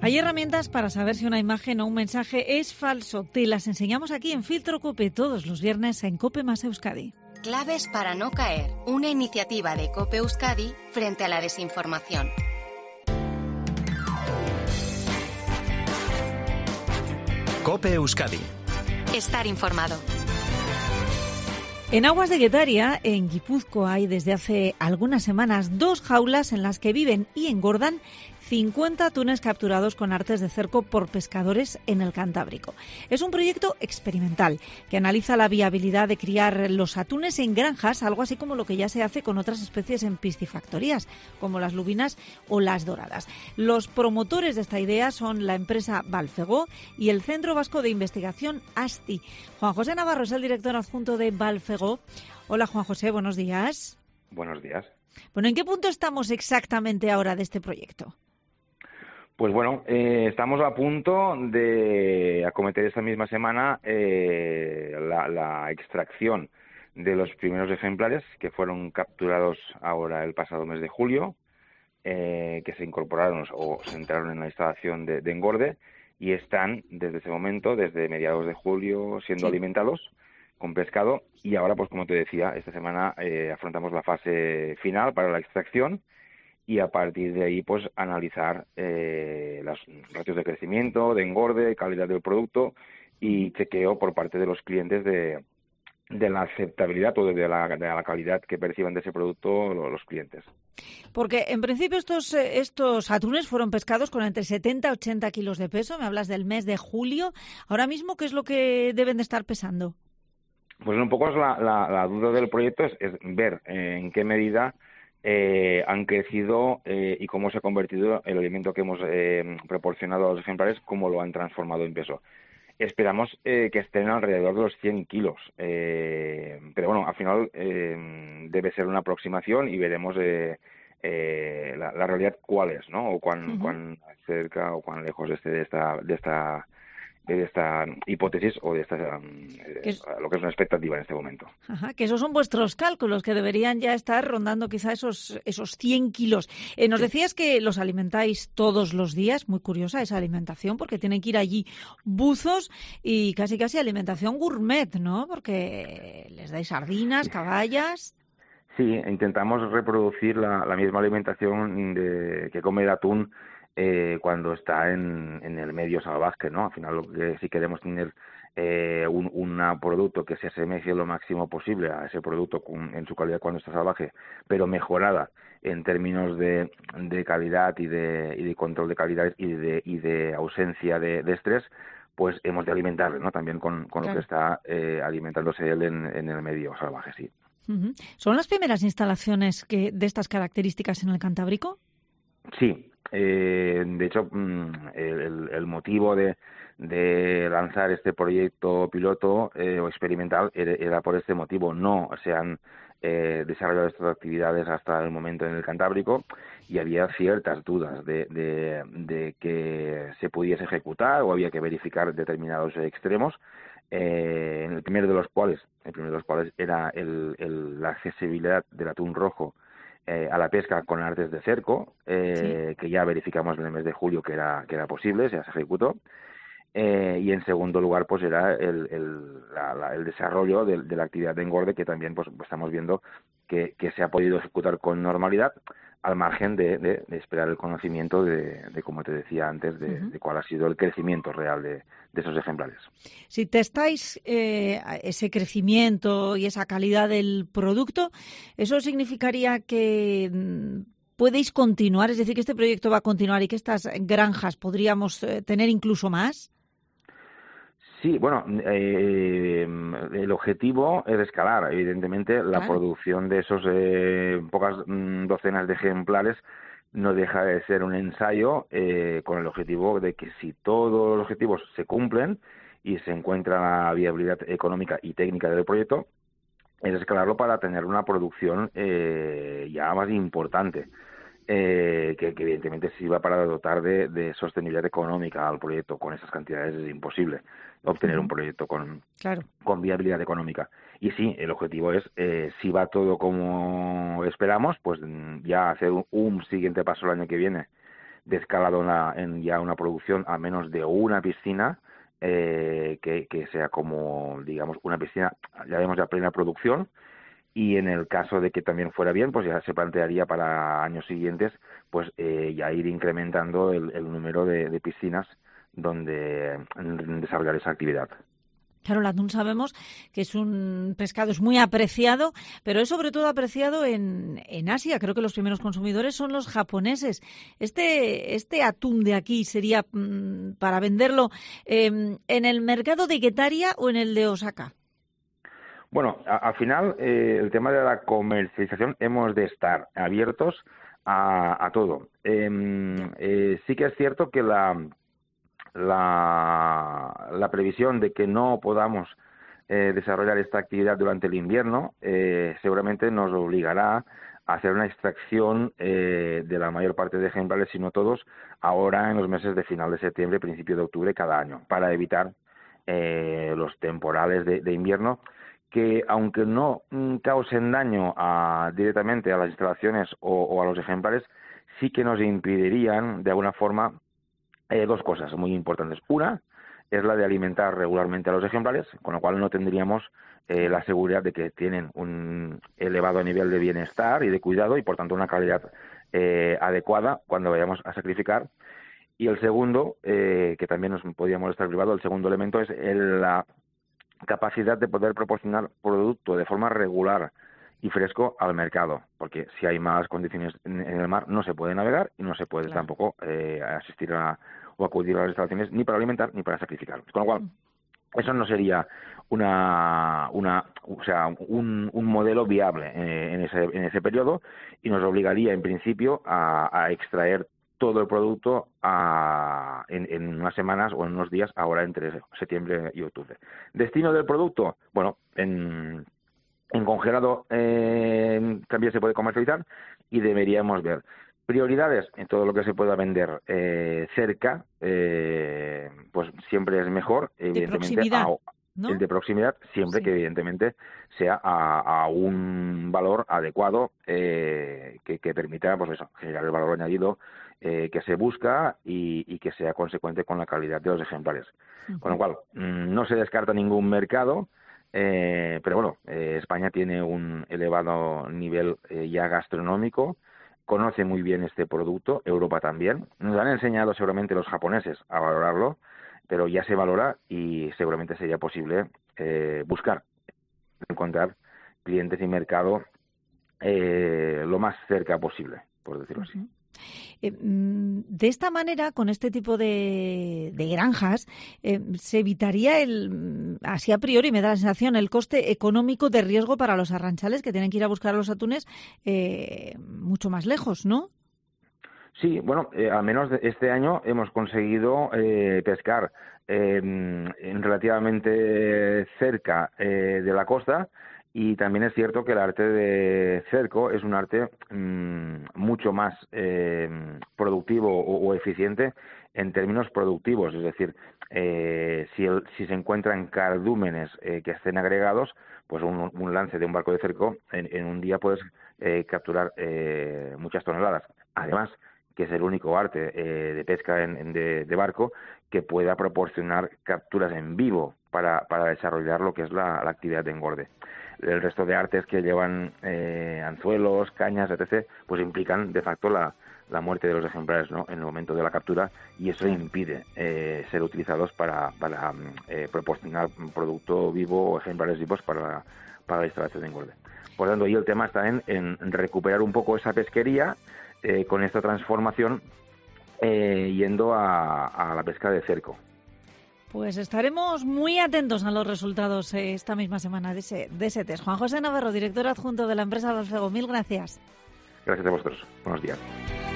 Hay herramientas para saber si una imagen o un mensaje es falso. Te las enseñamos aquí en Filtro COPE todos los viernes en COPE más Euskadi. Claves para no caer. Una iniciativa de COPE Euskadi frente a la desinformación. COPE Euskadi. Estar informado. En aguas de Getaria, en Guipúzcoa, hay desde hace algunas semanas 2 jaulas en las que viven y engordan 50 atunes capturados con artes de cerco por pescadores en el Cantábrico. Es un proyecto experimental que analiza la viabilidad de criar los atunes en granjas, algo así como lo que ya se hace con otras especies en piscifactorías, como las lubinas o las doradas. Los promotores de esta idea son la empresa Balfegó y el Centro Vasco de Investigación ASTI. Juan José Navarro es el director adjunto de Balfegó. Hola, Juan José, buenos días. Buenos días. Bueno, ¿en qué punto estamos exactamente ahora de este proyecto? Pues bueno, estamos a punto de acometer esta misma semana la extracción de los primeros ejemplares que fueron capturados ahora el pasado mes de julio, que se incorporaron o se entraron en la instalación de engorde y están desde ese momento, desde mediados de julio, siendo alimentados con pescado y ahora, pues como te decía, esta semana afrontamos la fase final para la extracción y a partir de ahí pues analizar los ratios de crecimiento, de engorde, calidad del producto y chequeo por parte de los clientes de la aceptabilidad o de la calidad que perciban de ese producto los clientes. Porque en principio estos atunes fueron pescados con entre 70 y 80 kilos de peso. Me hablas del mes de julio. Ahora mismo, ¿qué es lo que deben de estar pesando? Pues un poco es la duda del proyecto es ver en qué medida han crecido y cómo se ha convertido el alimento que hemos proporcionado a los ejemplares, cómo lo han transformado en peso. Esperamos que estén alrededor de los 100 kilos, pero bueno, al final debe ser una aproximación y veremos la realidad cuál es, ¿no? O cuán cerca o cuán lejos esté de esta hipótesis o de lo que es una expectativa en este momento. Ajá, que esos son vuestros cálculos, que deberían ya estar rondando quizá esos 100 kilos. Nos decías que los alimentáis todos los días, muy curiosa esa alimentación, porque tienen que ir allí buzos y casi alimentación gourmet, ¿no? Porque les dais sardinas, caballas. Sí, intentamos reproducir la misma alimentación que come el atún cuando está en el medio salvaje, ¿no? Al final, lo que sí queremos tener un producto que se asemeje lo máximo posible a ese producto en su calidad cuando está salvaje, pero mejorada en términos de calidad y de control de calidad y de ausencia de estrés, pues hemos de alimentarle, ¿no? También con lo que está alimentándose él en el medio salvaje, sí. Uh-huh. ¿Son las primeras instalaciones de estas características en el Cantábrico? Sí. De hecho, el motivo de lanzar este proyecto piloto o experimental era por este motivo. No se han desarrollado estas actividades hasta el momento en el Cantábrico y había ciertas dudas de que se pudiese ejecutar o había que verificar determinados extremos. El primero de los cuales era la accesibilidad del atún rojo a la pesca con artes de cerco, que ya verificamos en el mes de julio que era posible, se ejecutó. Y en segundo lugar, pues era el desarrollo de la actividad de engorde, que también pues estamos viendo que se ha podido ejecutar con normalidad, al margen de esperar el conocimiento de, como te decía antes, de cuál ha sido el crecimiento real de esos ejemplares. Si testáis ese crecimiento y esa calidad del producto, ¿eso significaría que podéis continuar? Es decir, que este proyecto va a continuar y que estas granjas podríamos tener incluso más. Sí, bueno, el objetivo es escalar, evidentemente, la producción de esos pocas docenas de ejemplares no deja de ser un ensayo con el objetivo de que si todos los objetivos se cumplen y se encuentra la viabilidad económica y técnica del proyecto, es escalarlo para tener una producción ya más importante. Que evidentemente sirva para dotar de sostenibilidad económica al proyecto. Con esas cantidades es imposible obtener un proyecto con viabilidad económica. Y sí, el objetivo es, si va todo como esperamos, pues ya hacer un siguiente paso el año que viene de escalado en ya una producción a menos de una piscina, que sea como, digamos, una piscina, ya vemos ya plena producción, y en el caso de que también fuera bien, pues ya se plantearía para años siguientes, pues ya ir incrementando el número de piscinas donde desarrollar esa actividad. Claro, el atún sabemos que es un pescado, es muy apreciado, pero es sobre todo apreciado en Asia. Creo que los primeros consumidores son los japoneses. Este atún de aquí sería para venderlo en el mercado de Getaria o en el de Osaka. Bueno, al final, el tema de la comercialización hemos de estar abiertos a todo. Sí que es cierto que la previsión de que no podamos desarrollar esta actividad durante el invierno seguramente nos obligará a hacer una extracción de la mayor parte de ejemplares, si no todos, ahora en los meses de final de septiembre, principio de octubre cada año, para evitar los temporales de invierno, que aunque no causen daño directamente a las instalaciones o a los ejemplares, sí que nos impedirían de alguna forma dos cosas muy importantes. Una es la de alimentar regularmente a los ejemplares, con lo cual no tendríamos la seguridad de que tienen un elevado nivel de bienestar y de cuidado y por tanto una calidad adecuada cuando vayamos a sacrificar. Y el segundo, que también nos podría molestar privado, el segundo elemento es la capacidad de poder proporcionar producto de forma regular y fresco al mercado, porque si hay malas condiciones en el mar no se puede navegar y no se puede tampoco asistir o acudir a las instalaciones ni para alimentar ni para sacrificar. Con lo cual, eso no sería un modelo viable en ese periodo y nos obligaría en principio a extraer todo el producto en unas semanas o en unos días, ahora entre septiembre y octubre. Destino del producto, bueno, en congelado también se puede comercializar y deberíamos ver prioridades en todo lo que se pueda vender cerca, pues siempre es mejor, evidentemente, ¿no? El de proximidad, siempre que evidentemente sea a un valor adecuado que permita, pues eso, generar el valor añadido que se busca y que sea consecuente con la calidad de los ejemplares. Con lo cual, no se descarta ningún mercado, pero bueno, España tiene un elevado nivel ya gastronómico, conoce muy bien este producto, Europa también. Nos han enseñado seguramente los japoneses a valorarlo, pero ya se valora y seguramente sería posible buscar, encontrar clientes y mercado lo más cerca posible, por decirlo así. De esta manera, con este tipo de granjas, se evitaría así a priori me da la sensación, el coste económico de riesgo para los arranchales que tienen que ir a buscar los atunes mucho más lejos, ¿no? Sí, bueno, al menos este año hemos conseguido pescar relativamente cerca de la costa. Y también es cierto que el arte de cerco es un arte mucho más productivo o eficiente en términos productivos. Es decir, si se encuentran cardúmenes que estén agregados, pues un lance de un barco de cerco en un día puedes capturar muchas toneladas. Además, que es el único arte de pesca de barco que pueda proporcionar capturas en vivo para desarrollar lo que es la actividad de engorde. El resto de artes que llevan anzuelos, cañas, etc., pues implican de facto la muerte de los ejemplares, ¿no?, en el momento de la captura, y eso impide ser utilizados para proporcionar producto vivo o ejemplares vivos para la instalación de engorde. Por lo tanto, ahí el tema está en recuperar un poco esa pesquería con esta transformación yendo a la pesca de cerco. Pues estaremos muy atentos a los resultados esta misma semana de ese test. Juan José Navarro, director adjunto de la empresa Balcego, mil gracias. Gracias a vosotros. Buenos días.